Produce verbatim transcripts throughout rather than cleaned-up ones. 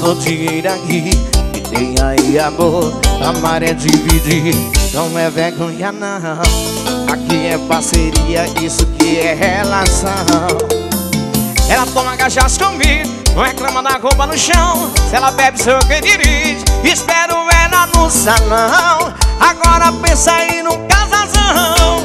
Faltou dinheiro aqui e tem aí amor. Amar é dividir, não é vergonha não. Aqui é parceria, isso que é relação. Ela toma cachaça comigo, não reclama da roupa no chão. Se ela bebe, sou eu quem dirige. Espero ela no salão. Agora pensa aí no casalzão.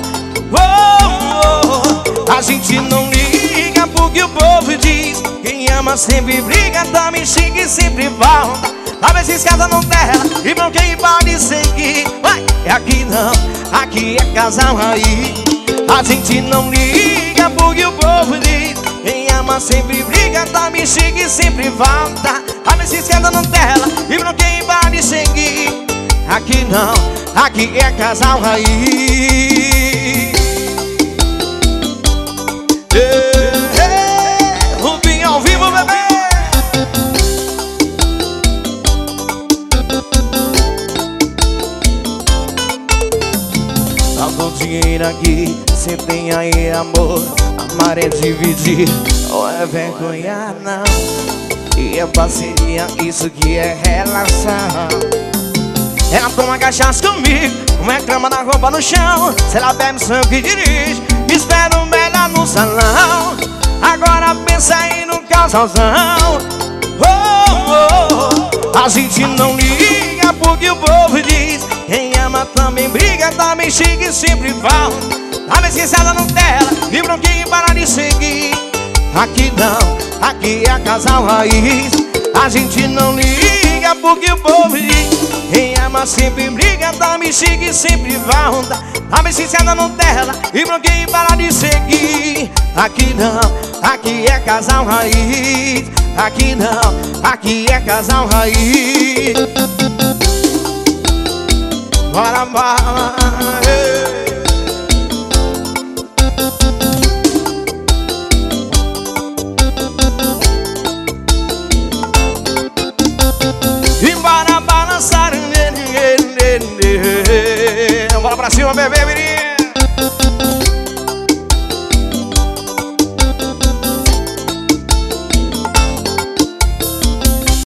Oh, oh, a gente não liga porque o povo diz. Quem ama sempre briga, também xinga e sempre volta. Talvez se casa não terra e bloqueie pode seguir. Vai, é aqui não, aqui é casal raiz. A gente não liga porque o povo diz. Quem ama sempre briga, também xinga e sempre volta. Talvez se esquenta não terra e bloqueie pode seguir. Aqui não, aqui é casal raiz. Rubinho ao vivo, bebê. Faltou dinheiro aqui, cê tem aí amor. Amar é dividir, não é vergonha não. E é parceria, isso que é relação. Ela toma cachaça comigo, não reclama da roupa no chão. Se ela bebe, sou eu que dirige. Espero melhor no salão. Agora pensa aí no casalzão. Oh, oh, oh. A gente não liga porque o povo diz. Quem ama também briga, também xinga e sempre volta. A vez que ela não terra e bloqueia e para de seguir. Aqui não, aqui é casal raiz. A gente não liga porque o povo diz. Quem ama sempre briga, também xinga e sempre volta. A vez que ela não terra e bloqueia e para de seguir. Aqui não, aqui é casal raiz. Aqui não, aqui é casal raiz. Bora, bora, hey. E bora balançar. Bora pra cima, bebê.